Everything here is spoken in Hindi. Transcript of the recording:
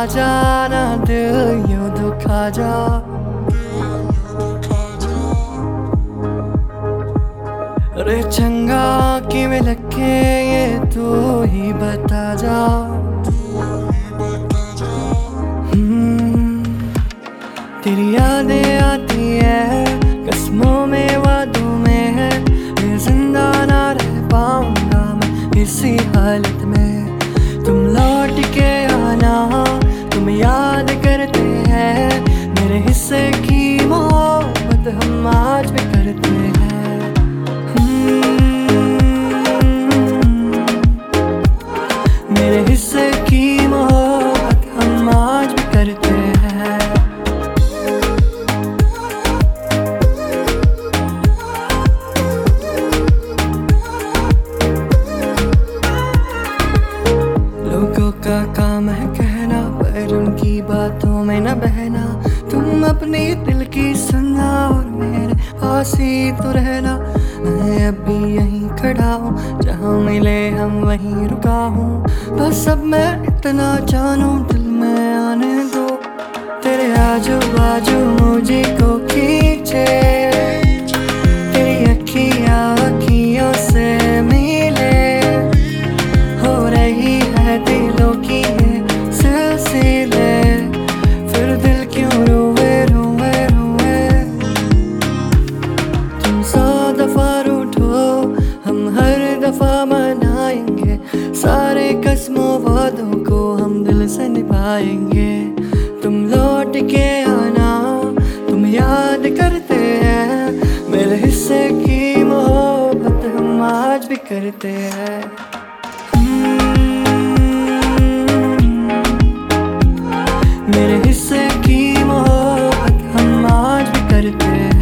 जाना दिल यूं दुखा जा। अरे चंगा कि में लगे ये तू ही बता जा। तेरी यादें आती है कसमों में वादों में है, मैं जिंदा ना रह पाऊंगा मैं इसी हालत में। तुम लौट के आना, तुम याद करते हैं मेरे हिस्से की मोहब्बत हम आज भी करते हैं। मेरे हिस्से की मोहब्बत हम आज भी करते हैं। लोगों का काम है कहना पर उनकी बातों में न बहना। तुम अपने दिल की सुनना और मेरे पास ही तो रहना। मैं अभी यहीं खड़ा हूँ, जहाँ मिले हम वहीं रुका हूँ। बस अब मैं इतना जानूं दिल में आने दो। तेरे आजू बाजू मुझे को खींचे, तेरी अखियों से मिले। हो रही है दिलों की ये सिलसिले, फिर दिल क्यों रोए रोए रोए। तुम 100 दफा रूठो हम हर दफा मनाएंगे, सारे कसमों वादों को हम दिल से निभाएंगे। तुम लौट के आना, तुम याद करते हैं मेरे हिस्से की मोहब्बत हम आज भी करते हैं। मेरे हिस्से की मोहब्बत हम आज भी करते हैं।